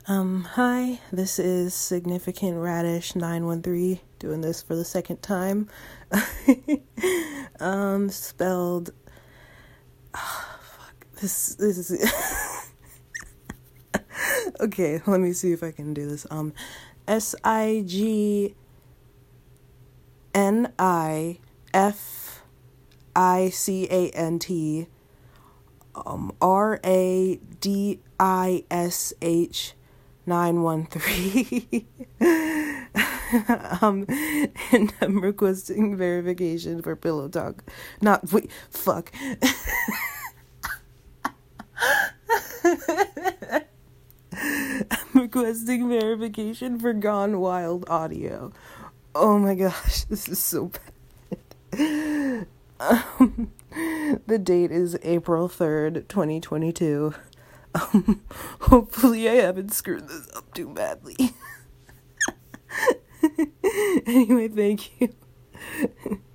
Hi, this is Significant Radish 913, doing this for the second time. Spelled, this is, okay, let me see if I can do this. SIGNIFICANT, RADISH 913. And I'm requesting verification for Pillow Talk. Fuck. I'm requesting verification for Gone Wild audio. Oh my gosh, this is so bad. The date is April 3rd, 2022. Hopefully I haven't screwed this up too badly. Anyway, thank you.